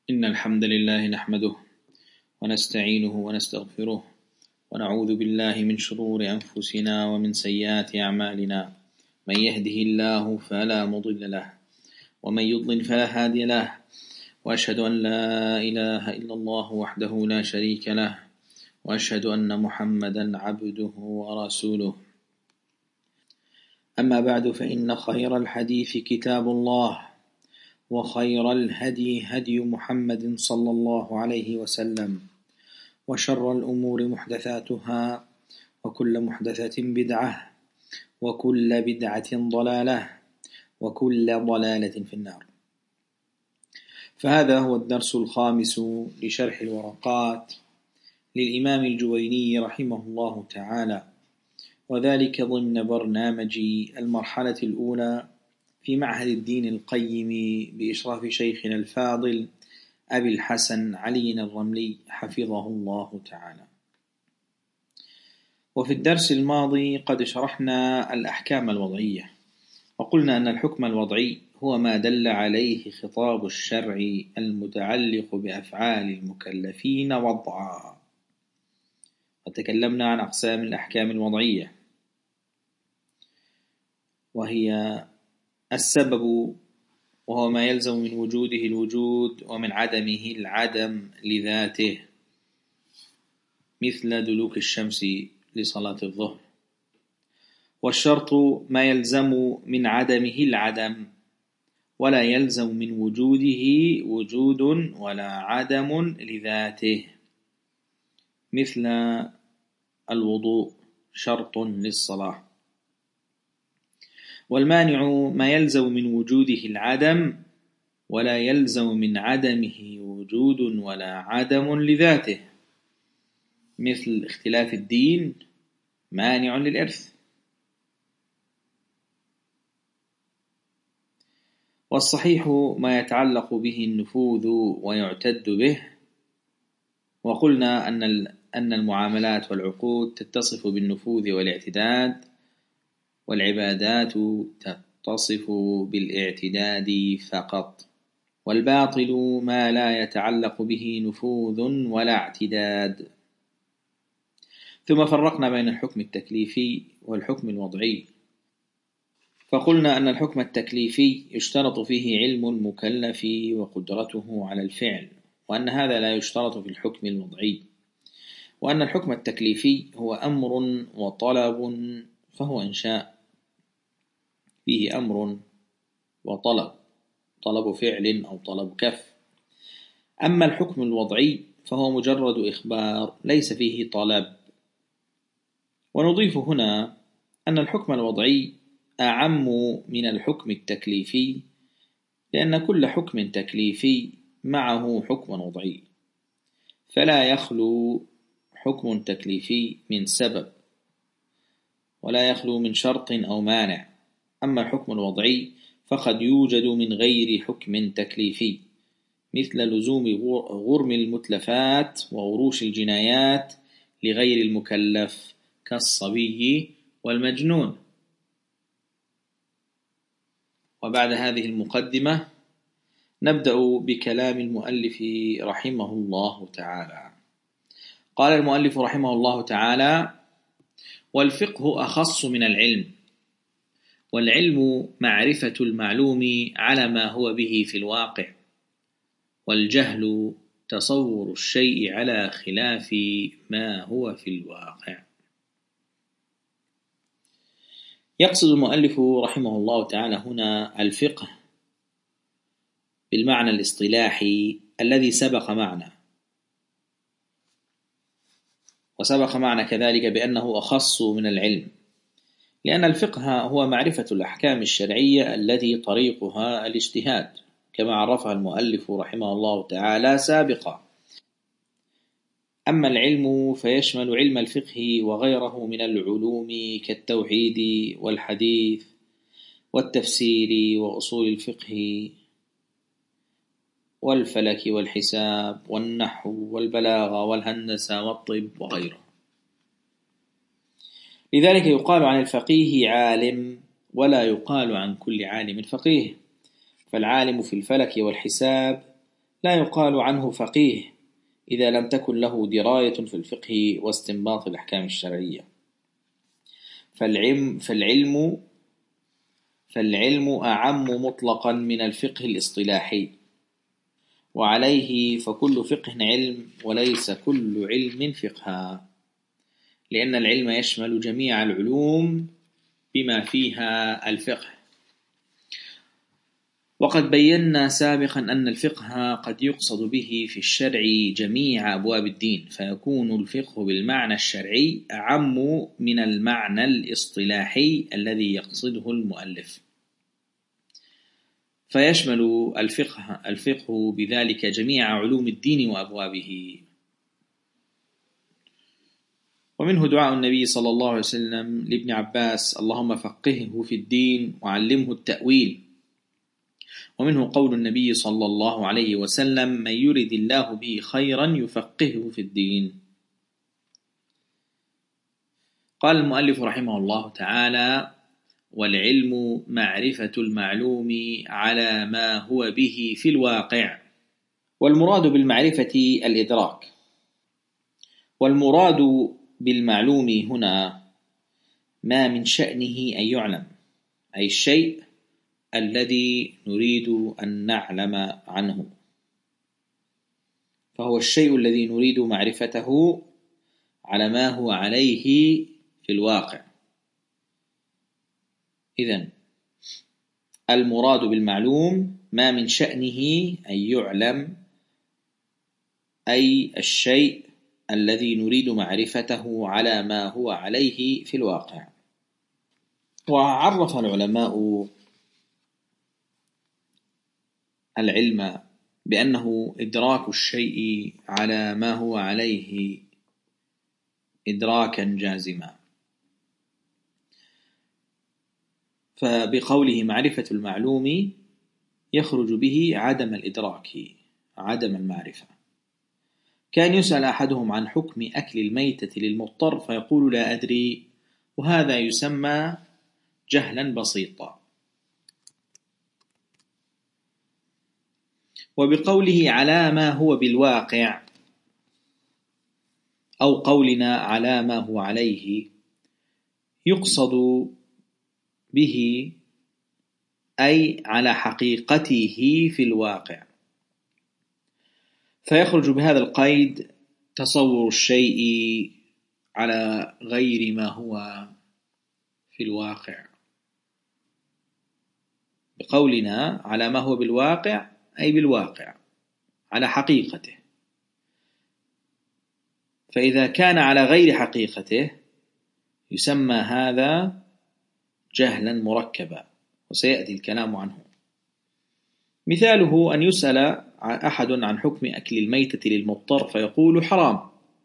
إن الحمد لله نحمده ونستعينه ونستغفره ونعوذ بالله من شرور أنفسنا ومن سيئات أعمالنا. من يهده الله فلا مضل له ومن يضلل فلا هادي له، وأشهد أن لا إله إلا الله وحده لا شريك له، وأشهد أن محمدا عبده ورسوله. أما بعد، فإن خير الحديث كتاب الله، وخير الهدي هدي محمد صلى الله عليه وسلم، وشر الأمور محدثاتها، وكل محدثة بدعة، وكل بدعة ضلالة، وكل ضلالة في النار. فهذا هو الدرس الخامس لشرح الورقات للإمام الجويني رحمه الله تعالى، وذلك ضمن برنامج المرحلة الأولى في معهد الدين القيم بإشراف شيخنا الفاضل أبي الحسن علي الرملي حفظه الله تعالى. وفي الدرس الماضي قد شرحنا الأحكام الوضعية، وقلنا أن الحكم الوضعي هو ما دل عليه خطاب الشرع المتعلق بأفعال المكلفين وضعا. وتكلمنا عن أقسام الأحكام الوضعية، وهي السبب، وهو ما يلزم من وجوده الوجود ومن عدمه العدم لذاته، مثل دلوك الشمس لصلاة الظهر. والشرط ما يلزم من عدمه العدم ولا يلزم من وجوده وجود ولا عدم لذاته، مثل الوضوء شرط للصلاة. والمانع ما يلزم من وجوده العدم ولا يلزم من عدمه وجود ولا عدم لذاته، مثل اختلاف الدين مانع للإرث. والصحيح ما يتعلق به النفوذ ويعتد به، وقلنا أن المعاملات والعقود تتصف بالنفوذ والاعتداد، والعبادات تتصف بالاعتداد فقط. والباطل ما لا يتعلق به نفوذ ولا اعتداد. ثم فرقنا بين الحكم التكليفي والحكم الوضعي، فقلنا أن الحكم التكليفي يشترط فيه علم المكلف وقدرته على الفعل، وأن هذا لا يشترط في الحكم الوضعي، وأن الحكم التكليفي هو أمر وطلب، فهو إنشاء فيه أمر وطلب، طلب فعل أو طلب كف. أما الحكم الوضعي فهو مجرد إخبار ليس فيه طلب. ونضيف هنا أن الحكم الوضعي أعم من الحكم التكليفي، لأن كل حكم تكليفي معه حكم وضعي، فلا يخلو حكم تكليفي من سبب ولا يخلو من شرط أو مانع. أما الحكم الوضعي فقد يوجد من غير حكم تكليفي، مثل لزوم غرم المتلفات وغروش الجنايات لغير المكلف كالصبي والمجنون. وبعد هذه المقدمة نبدأ بكلام المؤلف رحمه الله تعالى. قال المؤلف رحمه الله تعالى: والفقه أخص من العلم، والعلم معرفة المعلوم على ما هو به في الواقع، والجهل تصور الشيء على خلاف ما هو في الواقع. يقصد المؤلف رحمه الله تعالى هنا الفقه بالمعنى الاصطلاحي الذي سبق معنا، وسبق معنا كذلك بأنه أخص من العلم، لأن الفقه هو معرفة الأحكام الشرعية التي طريقها الاجتهاد، كما عرفها المؤلف رحمه الله تعالى سابقا. أما العلم فيشمل علم الفقه وغيره من العلوم كالتوحيد والحديث والتفسير وأصول الفقه والفلك والحساب والنحو والبلاغة والهندسة والطب وغيره. لذلك يقال عن الفقيه عالم، ولا يقال عن كل عالم فقيه. فالعالم في الفلك والحساب لا يقال عنه فقيه إذا لم تكن له دراية في الفقه واستنباط الأحكام الشرعية. فالعلم أعم مطلقا من الفقه الاصطلاحي، وعليه فكل فقه علم وليس كل علم فقها، لأن العلم يشمل جميع العلوم بما فيها الفقه. وقد بينا سابقا أن الفقه قد يقصد به في الشرع جميع أبواب الدين، فيكون الفقه بالمعنى الشرعي أعم من المعنى الاصطلاحي الذي يقصده المؤلف، فيشمل الفقه بذلك جميع علوم الدين وأبوابه. ومنه دعاء النبي صلى الله عليه وسلم لابن عباس: اللهم فقهه في الدين وعلمه التأويل. ومنه قول النبي صلى الله عليه وسلم: من يرد الله به خيرا يفقهه في الدين. قال المؤلف رحمه الله تعالى: والعلم معرفة المعلوم على ما هو به في الواقع. والمراد بالمعرفة الإدراك. والمراد بالمعلوم هنا ما من شأنه أن يعلم، أي الشيء الذي نريد أن نعلم عنه، فهو الشيء الذي نريد معرفته على ما هو عليه في الواقع. إذن المراد بالمعلوم ما من شأنه أن يعلم، أي الشيء الذي نريد معرفته على ما هو عليه في الواقع. وعرف العلماء العلم بأنه إدراك الشيء على ما هو عليه إدراكا جازما، فبقوله معرفة المعلوم يخرج به عدم الإدراك، عدم المعرفة. كان يسأل أحدهم عن حكم أكل الميتة للمضطر فيقول لا أدري، وهذا يسمى جهلا بسيطا. وبقوله على ما هو بالواقع أو قولنا على ما هو عليه يقصد به أي على حقيقته في الواقع، فيخرج بهذا القيد تصور الشيء على غير ما هو في الواقع. بقولنا على ما هو بالواقع أي بالواقع على حقيقته، فإذا كان على غير حقيقته يسمى هذا جهلا مركبا، وسيأتي الكلام عنه. مثاله أن يسأل أحد عن حكم أكل الميتة للمضطر فيقول حرام،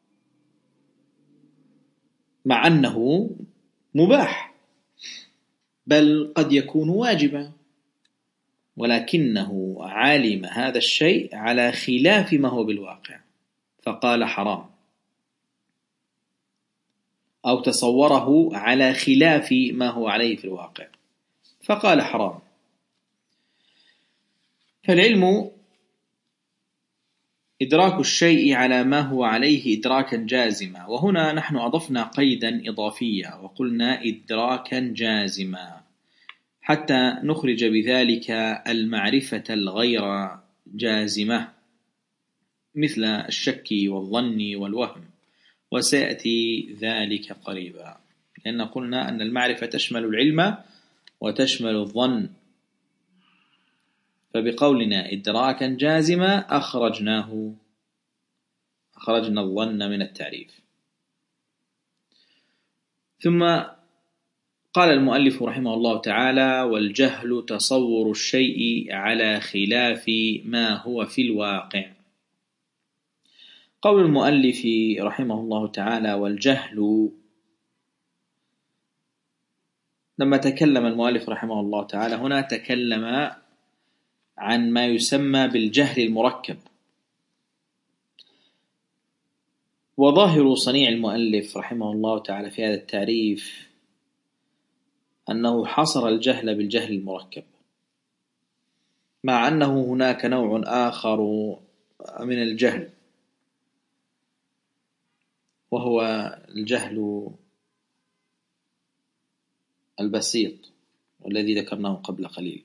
مع أنه مباح، بل قد يكون واجبا، ولكنه علم هذا الشيء على خلاف ما هو بالواقع فقال حرام، أو تصوره على خلاف ما هو عليه في الواقع فقال حرام. فالعلم إدراك الشيء على ما هو عليه إدراكا جازما، وهنا نحن أضفنا قيدا إضافيا وقلنا إدراكا جازما حتى نخرج بذلك المعرفة الغير جازمة مثل الشك والظن والوهم، وسيأتي ذلك قريبا، لأن قلنا أن المعرفة تشمل العلم وتشمل الظن، فبقولنا إدراكا جازما أخرجنا الظن من التعريف. ثم قال المؤلف رحمه الله تعالى: والجهل تصور الشيء على خلاف ما هو في الواقع. قول المؤلف رحمه الله تعالى والجهل، لما تكلم المؤلف رحمه الله تعالى هنا تكلم عن ما يسمى بالجهل المركب. وظاهر صنيع المؤلف رحمه الله تعالى في هذا التعريف أنه حصر الجهل بالجهل المركب، مع أنه هناك نوع آخر من الجهل، وهو الجهل البسيط والذي ذكرناه قبل قليل.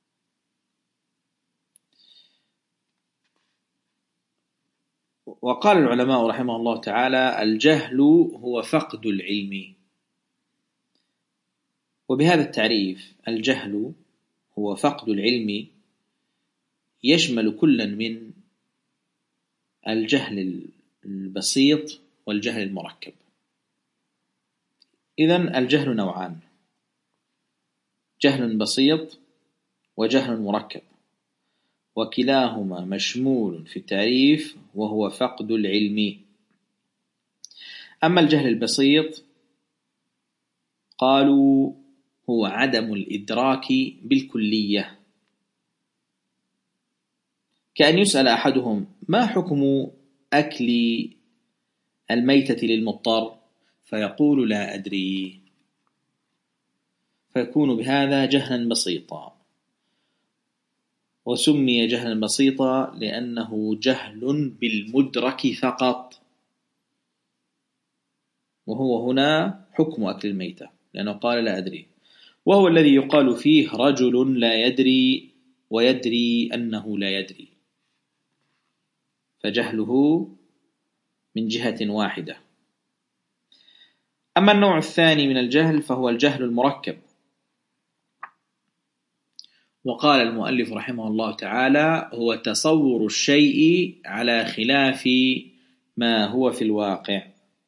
وقال العلماء رحمه الله تعالى: الجهل هو فقد العلم. وبهذا التعريف الجهل هو فقد العلم يشمل كل من الجهل البسيط والجهل المركب. إذن الجهل نوعان: جهل بسيط وجهل مركب، وكلاهما مشمول في التعريف وهو فقد العلم. أما الجهل البسيط قالوا هو عدم الإدراك بالكلية، كأن يسأل أحدهم: ما حكم أكل الميتة للمضطر؟ فيقول: لا أدري، فيكون بهذا جهلا بسيطا. وسمي جهلا بسيطا لأنه جهل بالمدرك فقط، وهو هنا حكم أكل الميتة، لأنه قال: لا أدري، وهو الذي يقال فيه رجل لا يدري ويدري أنه لا يدري، فجهله من جهة واحدة. أما النوع الثاني من الجهل فهو الجهل المركب. وقال المؤلف رحمه الله تعالى: هو تصور الشيء على خلاف ما هو في الواقع.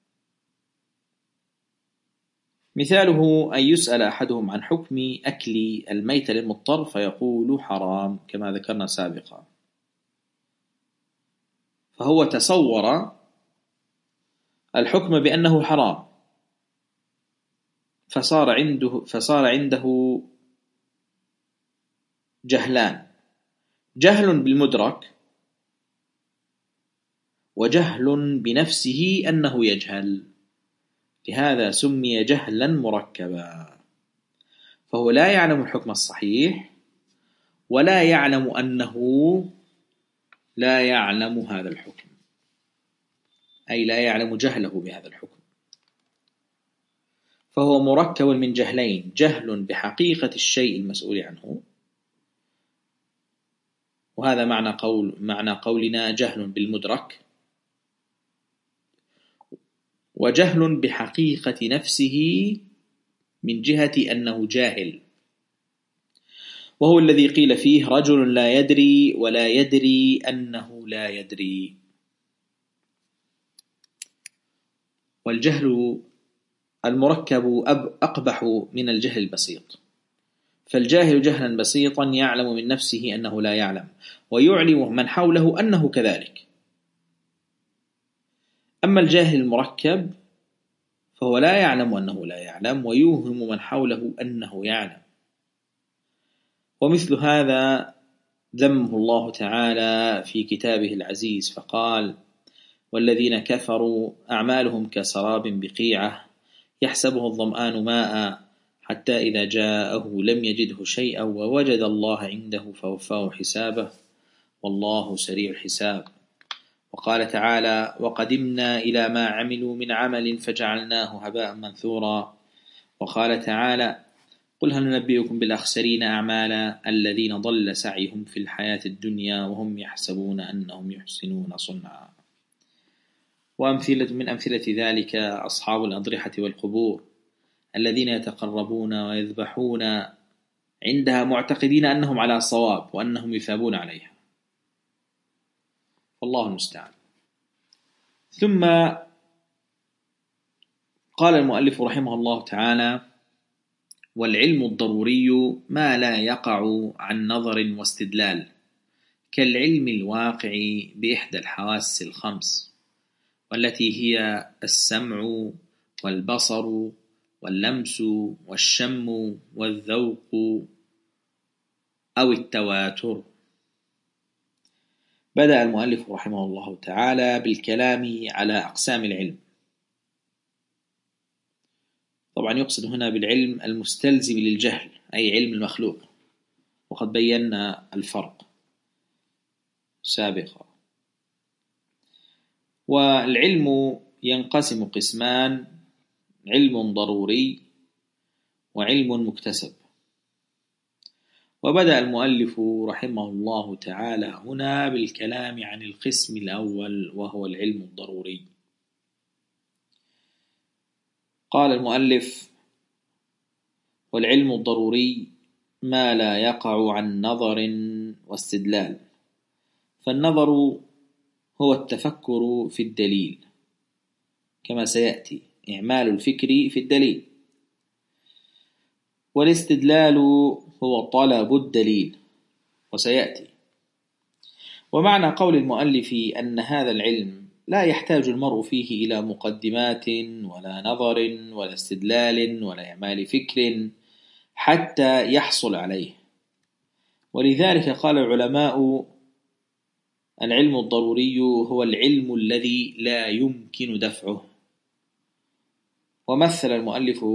مثاله أن يسأل أحدهم عن حكم أكل الميت للمضطر فيقول: حرام، كما ذكرنا سابقا. فهو تصور الحكم بأنه حرام، فصار عنده جهلان: جهل بالمدرك، وجهل بنفسه أنه يجهل، لهذا سمي جهلا مركبا. فهو لا يعلم الحكم الصحيح، ولا يعلم أنه لا يعلم هذا الحكم، أي لا يعلم جهله بهذا الحكم. فهو مركب من جهلين: جهل بحقيقة الشيء المسؤول عنه، وهذا معنى قولنا جهل بالمدرك، وجهل بحقيقة نفسه من جهة أنه جاهل، وهو الذي قيل فيه رجل لا يدري ولا يدري أنه لا يدري. والجهل المركب أقبح من الجهل البسيط، فالجاهل جهلا بسيطا يعلم من نفسه أنه لا يعلم، ويعلم من حوله أنه كذلك. أما الجاهل المركب فهو لا يعلم أنه لا يعلم، ويوهم من حوله أنه يعلم. ومثل هذا ذمه الله تعالى في كتابه العزيز فقال: والذين كفروا أعمالهم كسراب بقيعة يحسبه الظمآن ماء حتى إذا جاءه لم يجده شيئا ووجد الله عنده فوفاه حسابه والله سريع الحساب. وقال تعالى: وقدمنا إلى ما عملوا من عمل فجعلناه هباء منثورا. وقال تعالى: قل هل ننبئكم بالأخسرين أعمالا الذين ضل سعيهم في الحياة الدنيا وهم يحسبون أنهم يحسنون صنعا. وأمثلة من أمثلة ذلك أصحاب الأضرحة والقبور الذين يتقربون ويذبحون عندها معتقدين أنهم على صواب وأنهم يثابون عليها، والله المستعان. ثم قال المؤلف رحمه الله تعالى: والعلم الضروري ما لا يقع عن نظر واستدلال، كالعلم الواقع بإحدى الحواس الخمس، والتي هي السمع والبصر واللمس والشم والذوق أو التواتر. بدأ المؤلف رحمه الله تعالى بالكلام على أقسام العلم. طبعا يقصد هنا بالعلم المستلزم للجهل، أي علم المخلوق، وقد بينا الفرق سابقا. والعلم ينقسم قسمان: علم ضروري وعلم مكتسب. وبدأ المؤلف رحمه الله تعالى هنا بالكلام عن القسم الأول وهو العلم الضروري. قال المؤلف: والعلم الضروري ما لا يقع عن نظر واستدلال. فالنظر هو التفكر في الدليل كما سيأتي، إعمال الفكر في الدليل. والاستدلال هو طلب الدليل وسيأتي. ومعنى قول المؤلف أن هذا العلم لا يحتاج المرء فيه إلى مقدمات ولا نظر ولا استدلال ولا إعمال فكر حتى يحصل عليه. ولذلك قال العلماء: العلم الضروري هو العلم الذي لا يمكن دفعه. ومثل المؤلف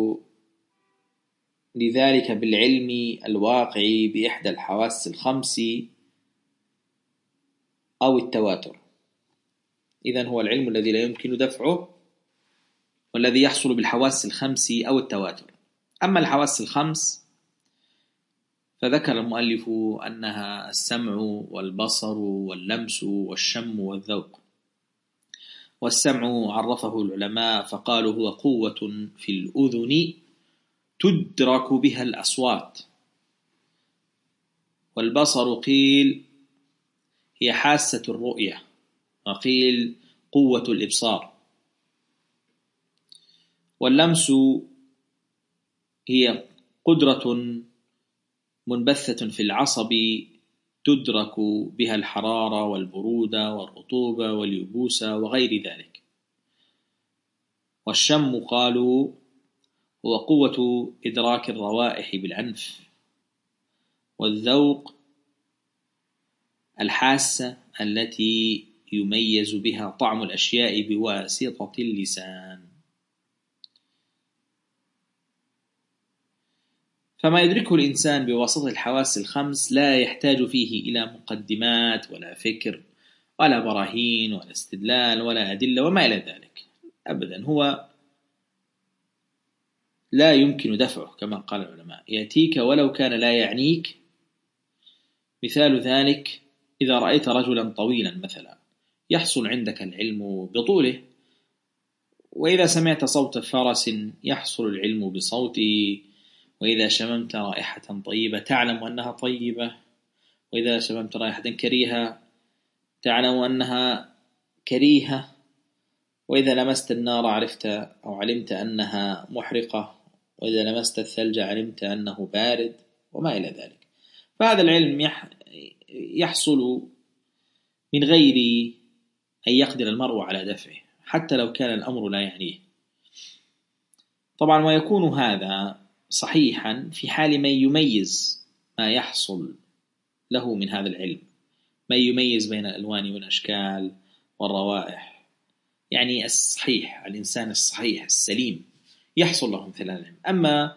لذلك بالعلم الواقع بإحدى الحواس الخمس أو التواتر. إذن هو العلم الذي لا يمكن دفعه والذي يحصل بالحواس الخمس أو التواتر. أما الحواس الخمس فذكر المؤلف أنها السمع والبصر واللمس والشم والذوق. والسمع عرفه العلماء فقالوا هو قوة في الأذن تدرك بها الأصوات. والبصر قيل هي حاسة الرؤية، وقيل قوة الإبصار. واللمس هي قدرة منبثة في العصب تدرك بها الحرارة والبرودة والرطوبة واليبوسة وغير ذلك. والشم قالوا هو قوة إدراك الروائح بالأنف. والذوق الحاسة التي يميز بها طعم الأشياء بواسطة اللسان. فما يدركه الإنسان بواسطة الحواس الخمس لا يحتاج فيه إلى مقدمات ولا فكر ولا براهين ولا استدلال ولا أدلة وما إلى ذلك أبدا. هو لا يمكن دفعه كما قال العلماء، يأتيك ولو كان لا يعنيك. مثال ذلك: إذا رأيت رجلا طويلا مثلا يحصل عندك العلم بطوله، وإذا سمعت صوت فرس يحصل العلم بصوته، وإذا شممت رائحة طيبة تعلم أنها طيبة، وإذا شممت رائحة كريهة تعلم أنها كريهة، وإذا لمست النار عرفت أو علمت أنها محرقة، وإذا لمست الثلج علمت أنه بارد وما إلى ذلك. فهذا العلم يحصل من غير أن يقدر المرء على دفعه حتى لو كان الأمر لا يعنيه. طبعا ويكون هذا صحيحا في حال من يميز ما يحصل له من هذا العلم، من يميز بين الألوان والأشكال والروائح، يعني الصحيح، الإنسان الصحيح السليم يحصل له مثل العلم. أما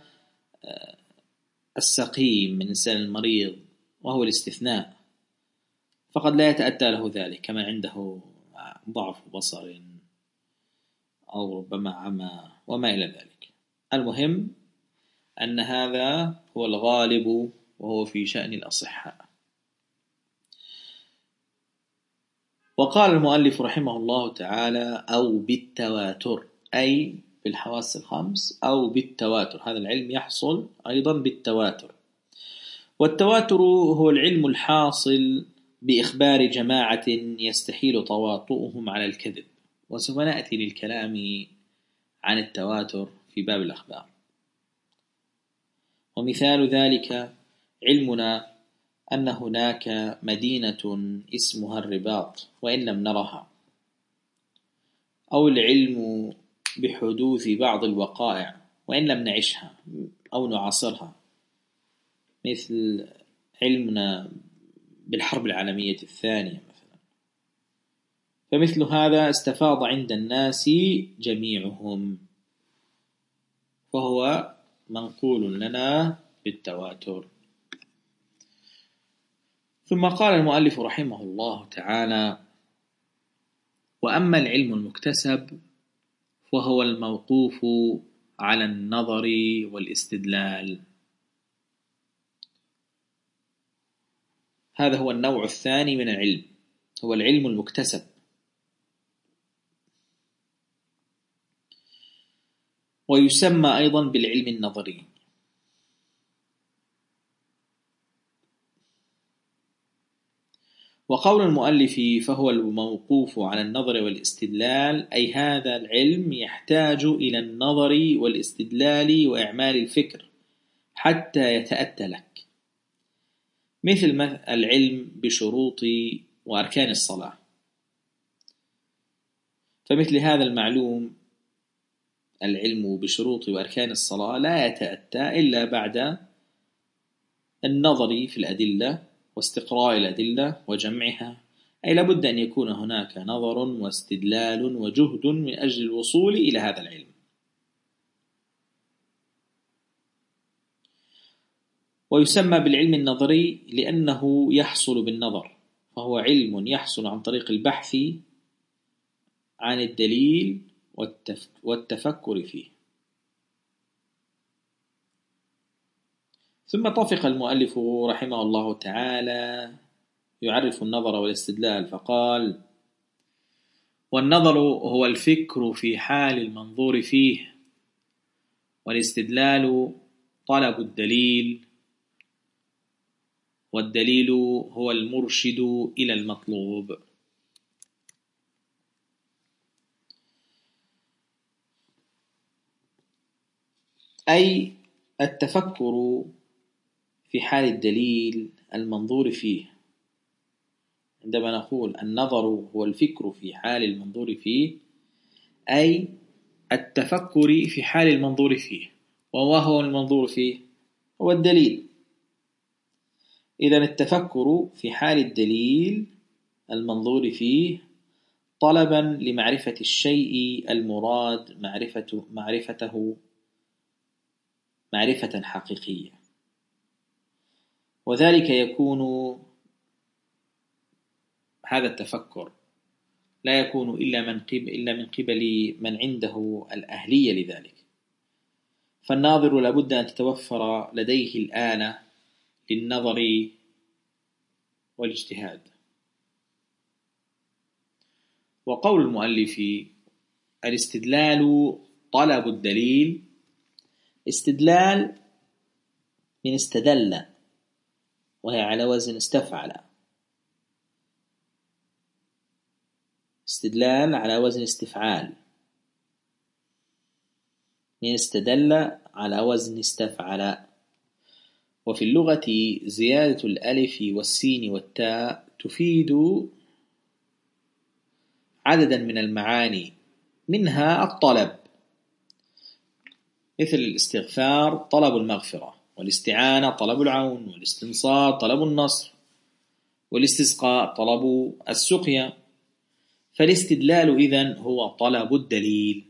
السقيم من الإنسان المريض وهو الاستثناء فقد لا يتأتى له ذلك، كما عنده ضعف بصر أو ربما عمى وما إلى ذلك. المهم أن هذا هو الغالب وهو في شأن الأصحاء. وقال المؤلف رحمه الله تعالى: أو بالتواتر، أي بالحواس الخمس أو بالتواتر. هذا العلم يحصل أيضا بالتواتر. والتواتر هو العلم الحاصل بإخبار جماعة يستحيل تواطؤهم على الكذب. وسوف نأتي للكلام عن التواتر في باب الأخبار. ومثال ذلك علمنا أن هناك مدينة اسمها الرباط وإن لم نرها، أو العلم بحدوث بعض الوقائع وإن لم نعيشها أو نعاصرها، مثل علمنا بالحرب العالمية الثانية مثلا. فمثل هذا استفاض عند الناس جميعهم، فهو منقول لنا بالتواتر. ثم قال المؤلف رحمه الله تعالى: وأما العلم المكتسب وهو الموقوف على النظر والاستدلال. هذا هو النوع الثاني من العلم، هو العلم المكتسب. ويسمى أيضا بالعلم النظري. وقول المؤلف فهو الموقوف على النظر والاستدلال، أي هذا العلم يحتاج إلى النظر والاستدلال وإعمال الفكر حتى يتأتى لك، مثل العلم بشروط وأركان الصلاة. فمثل هذا المعلوم العلم بشروط وأركان الصلاة لا يتأتى إلا بعد النظر في الأدلة واستقراء الأدلة وجمعها، أي لابد أن يكون هناك نظر واستدلال وجهد من أجل الوصول إلى هذا العلم. ويسمى بالعلم النظري لأنه يحصل بالنظر، فهو علم يحصل عن طريق البحث عن الدليل والتفكر فيه. ثم طفق المؤلف رحمه الله تعالى يعرف النظر والاستدلال فقال: والنظر هو الفكر في حال المنظور فيه، والاستدلال طلب الدليل، والدليل هو المرشد إلى المطلوب. أي التفكر في حال الدليل المنظور فيه. عندما نقول النظر هو الفكر في حال المنظور فيه، أي التفكر في حال المنظور فيه. وهو المنظور فيه هو الدليل. إذن التفكر في حال الدليل المنظور فيه طلبا لمعرفة الشيء المراد معرفته معرفة حقيقية، وذلك يكون هذا التفكر لا يكون إلا من قبل من عنده الأهلية لذلك. فالناظر لابد أن تتوفر لديه الآلة للنظر والاجتهاد. وقول المؤلف الاستدلال طلب الدليل، استدلال من استدل، وهي على وزن استفعل. استدلال على وزن استفعال، من استدل على وزن استفعل. وفي اللغة زيادة الألف والسين والتاء تفيد عددا من المعاني، منها الطلب، مثل الاستغفار طلب المغفرة، والاستعانة طلب العون، والاستنصار طلب النصر، والاستسقاء طلب السقيا. فالاستدلال إذن هو طلب الدليل.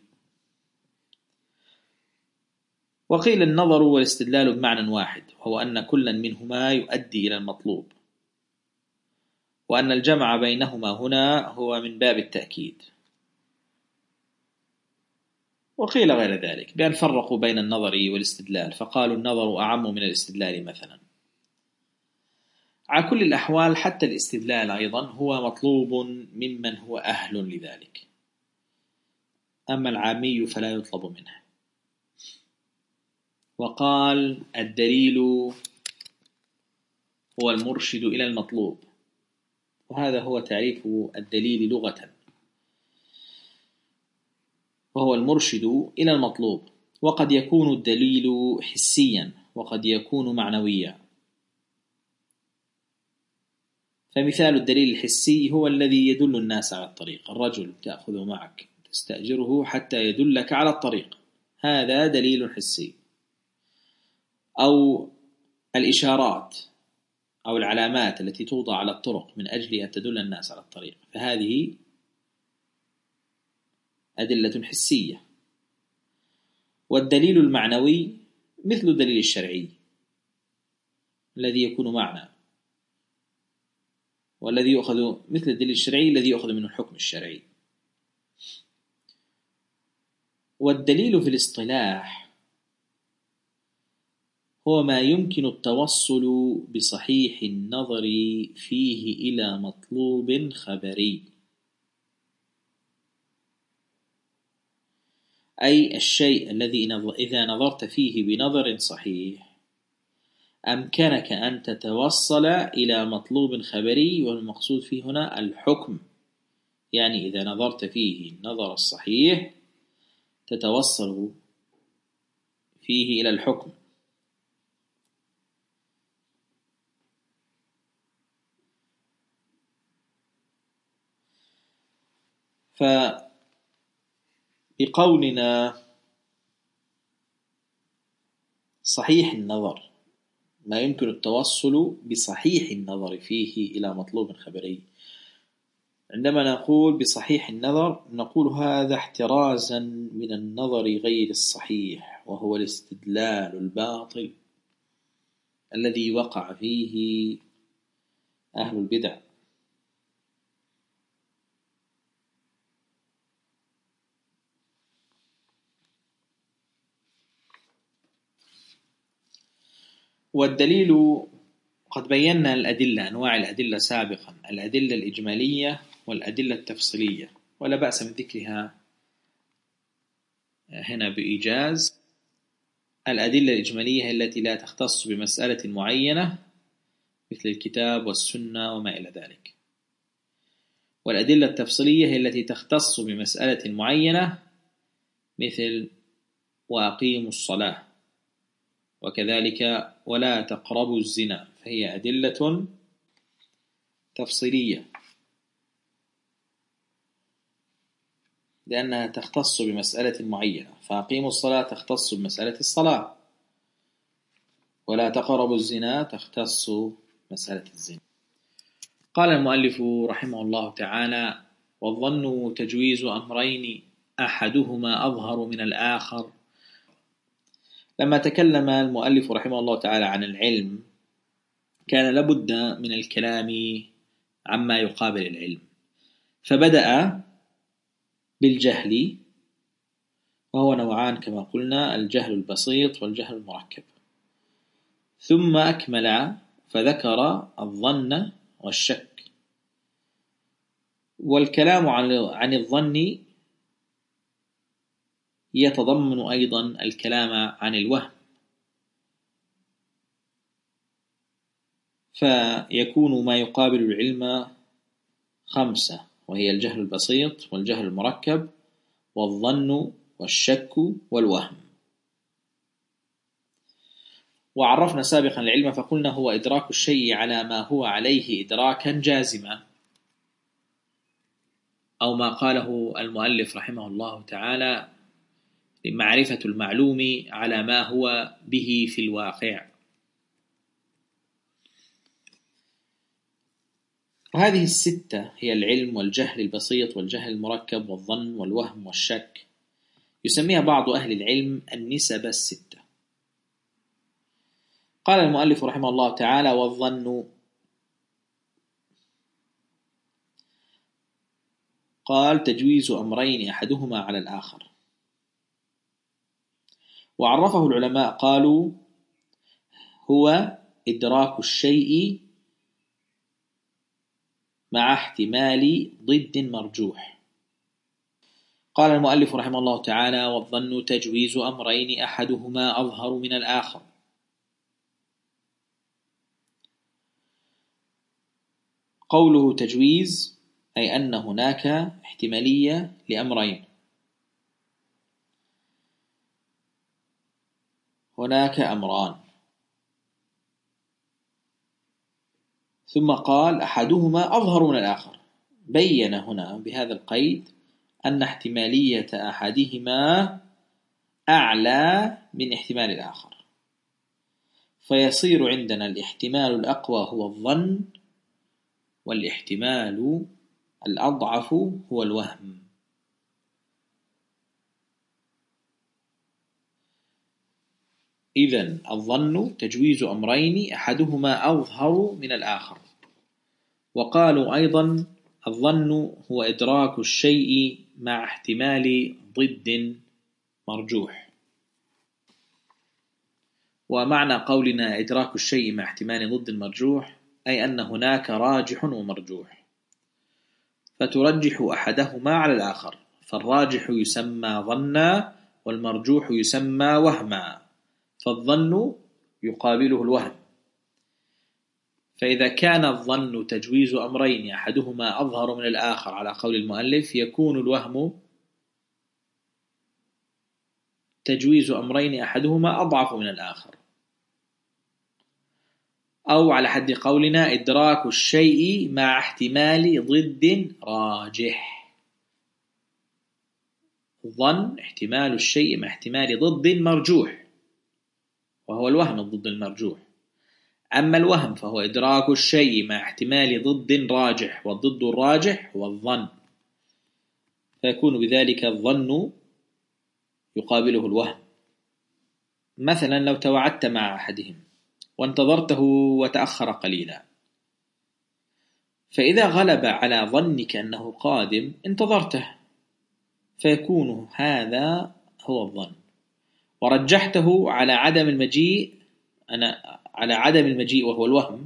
وقيل النظر والاستدلال بمعنى واحد، وهو أن كلا منهما يؤدي إلى المطلوب، وأن الجمع بينهما هنا هو من باب التأكيد. وقيل غير ذلك بأن فرقوا بين النظر والاستدلال، فقالوا النظر أعم من الاستدلال مثلا. على كل الأحوال حتى الاستدلال أيضا هو مطلوب ممن هو أهل لذلك، أما العامي فلا يطلب منه. وقال الدليل هو المرشد إلى المطلوب، وهذا هو تعريف الدليل لغة، وهو المرشد إلى المطلوب. وقد يكون الدليل حسيا وقد يكون معنويا. فمثال الدليل الحسي هو الذي يدل الناس على الطريق، الرجل تأخذه معك تستأجره حتى يدلك على الطريق، هذا دليل حسي. أو الإشارات أو العلامات التي توضع على الطرق من أجل أن تدل الناس على الطريق، فهذه أدلة حسية. والدليل المعنوي مثل الدليل الشرعي الذي يكون معنى، والذي يؤخذ مثل الدليل الشرعي الذي يؤخذ منه الحكم الشرعي. والدليل في الاصطلاح هو ما يمكن التوصل بصحيح النظر فيه إلى مطلوب خبري، أي الشيء الذي إذا نظرت فيه بنظر صحيح أمكنك أن تتوصل إلى مطلوب خبري، والمقصود فيه هنا الحكم، يعني إذا نظرت فيه النظر الصحيح تتوصل فيه إلى الحكم. فبقولنا صحيح النظر ما يمكن التوصل بصحيح النظر فيه إلى مطلوب خبري، عندما نقول بصحيح النظر نقول هذا احترازا من النظر غير الصحيح، وهو الاستدلال الباطل الذي وقع فيه أهل البدع. والدليل قد بينا الأدلة، أنواع الأدلة سابقا، الأدلة الإجمالية والأدلة التفصيلية، ولا بأس من ذكرها هنا بإيجاز. الأدلة الإجمالية هي التي لا تختص بمسألة معينة مثل الكتاب والسنة وما إلى ذلك، والأدلة التفصيلية هي التي تختص بمسألة معينة مثل وأقيموا الصلاة، وكذلك ولا تقربوا الزنا، فهي أدلة تفصيلية لأنها تختص بمسألة معينة، فأقيموا الصلاة تختص بمسألة الصلاة، ولا تقربوا الزنا تختص بمسألة الزنا. قال المؤلف رحمه الله تعالى: والظن تجويز أمرين أحدهما أظهر من الآخر. لما تكلم المؤلف رحمه الله تعالى عن العلم كان لابد من الكلام عما يقابل العلم، فبدأ بالجهل، وهو نوعان كما قلنا: الجهل البسيط والجهل المركب، ثم أكمل فذكر الظن والشك. والكلام عن الظن يتضمن أيضا الكلام عن الوهم، فيكون ما يقابل العلم 5، وهي الجهل البسيط والجهل المركب والظن والشك والوهم. وعرفنا سابقا العلم فقلنا هو إدراك الشيء على ما هو عليه إدراكا جازما، أو ما قاله المؤلف رحمه الله تعالى: معرفة المعلوم على ما هو به في الواقع. وهذه الستة هي العلم والجهل البسيط والجهل المركب والظن والوهم والشك، يسميها بعض أهل العلم النسب الستة. قال المؤلف رحمه الله تعالى: والظن، قال تجويز أمرين أحدهما على الآخر. وعرفه العلماء قالوا هو إدراك الشيء مع احتمال ضد مرجوح. قال المؤلف رحمه الله تعالى: والظن تجويز أمرين أحدهما أظهر من الآخر. قوله تجويز أي أن هناك احتمالية لأمرين، هناك أمران، ثم قال أحدهما أظهر من الآخر، بين هنا بهذا القيد أن احتمالية أحدهما أعلى من احتمال الآخر، فيصير عندنا الاحتمال الأقوى هو الظن، والاحتمال الأضعف هو الوهم. إذن الظن تجويز أمرين أحدهما أظهر من الآخر. وقالوا أيضا الظن هو إدراك الشيء مع احتمال ضد مرجوح. ومعنى قولنا إدراك الشيء مع احتمال ضد المرجوح أي أن هناك راجح ومرجوح، فترجح أحدهما على الآخر، فالراجح يسمى ظنا والمرجوح يسمى وهما، فالظن يقابله الوهم. فإذا كان الظن تجويز أمرين أحدهما أظهر من الآخر على قول المؤلف، يكون الوهم تجويز أمرين أحدهما أضعف من الآخر. أو على حد قولنا إدراك الشيء مع احتمال ضد راجح. الظن احتمال الشيء مع احتمال ضد مرجوح، وهو الوهم الضد المرجوح. أما الوهم فهو إدراك الشيء مع احتمال ضد راجح، والضد الراجح هو الظن، فيكون بذلك الظن يقابله الوهم. مثلا لو توعدت مع أحدهم وانتظرته وتأخر قليلا، فإذا غلب على ظنك أنه قادم انتظرته، فيكون هذا هو الظن، ورجحته على عدم المجيء وهو الوهم،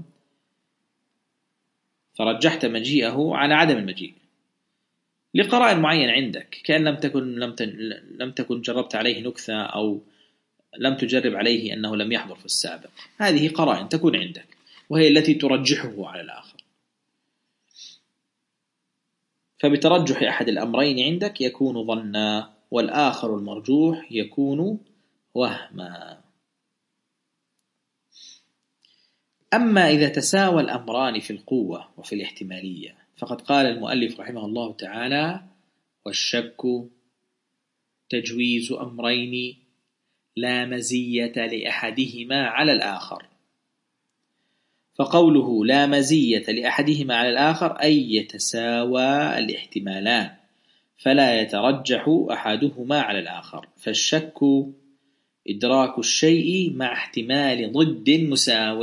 فرجحت مجيئه على عدم المجيء لقرائن معين عندك، كأن لم تكن جربت عليه نكثة، أو لم تجرب عليه أنه لم يحضر في السابق. هذه قرائن تكون عندك، وهي التي ترجحه على الآخر. فبترجح أحد الأمرين عندك يكون ظنا، والآخر المرجوح يكون وهما. أما إذا تساوى الأمران في القوة وفي الاحتمالية، فقد قال المؤلف رحمه الله تعالى: والشك تجويز أمرين لا مزية لأحدهما على الآخر. فقوله لا مزية لأحدهما على الآخر أي يتساوى الاحتمالان، فلا يترجح أحدهما على الآخر. فالشك إدراك الشيء مع احتمال ضد مساو.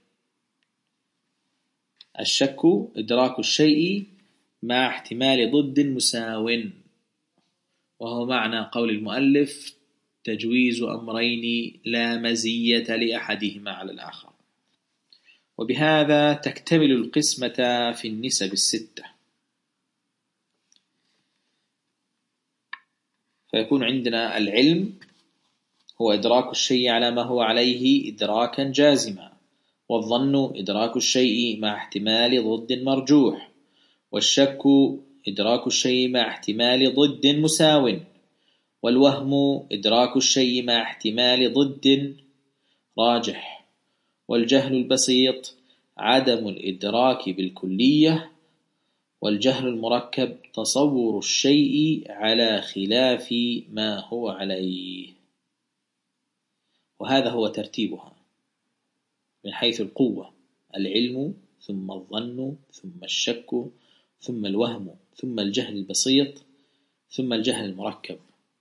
الشك إدراك الشيء مع احتمال ضد مساو، وهو معنى قول المؤلف: تجويز أمرين لا مزية لأحدهما على الآخر. وبهذا تكتمل القسمة في النسب الستة. فيكون عندنا العلم هو إدراك الشيء على ما هو عليه إدراكا جازما، والظن إدراك الشيء مع احتمال ضد مرجوح، والشك إدراك الشيء مع احتمال ضد مساو، والوهم إدراك الشيء مع احتمال ضد راجح، والجهل البسيط عدم الإدراك بالكلية، والجهل المركب تصور الشيء على خلاف ما هو عليه. وهذا هو ترتيبها من حيث القوة: العلم، ثم الظن، ثم الشك، ثم الوهم، ثم الجهل البسيط، ثم الجهل المركب.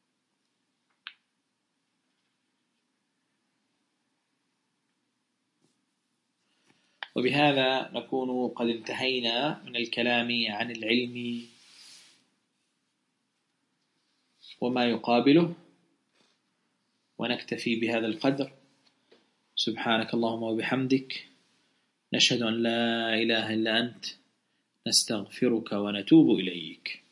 وبهذا نكون قد انتهينا من الكلام عن العلم وما يقابله، ونكتفي بهذا القدر. سبحانك اللهم وبحمدك، نشهد أن لا إله إلا أنت، نستغفرك ونتوب إليك.